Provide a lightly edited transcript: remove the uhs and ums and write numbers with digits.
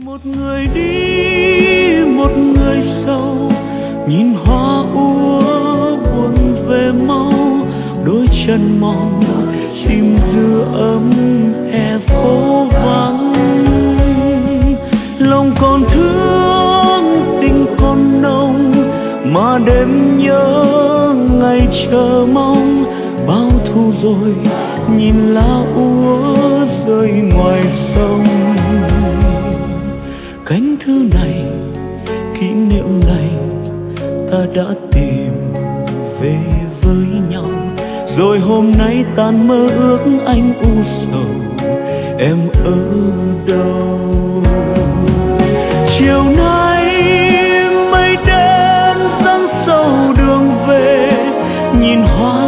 Một người đi, một người sâu, nhìn hoa úa buồn về mau, đôi chân mòn chìm giữa ấm hè phố vắng. Lòng còn thương, tình còn nồng, mà đêm nhớ ngày chờ mong. Bao thu rồi nhìn lá úa rơi ngoài sông. Cánh thư này, kỷ niệm này, ta đã tìm về với nhau. Rồi hôm nay tan mơ ước anh u sầu, em ở đâu? Chiều nay mây đen giăng sâu đường về, nhìn hoa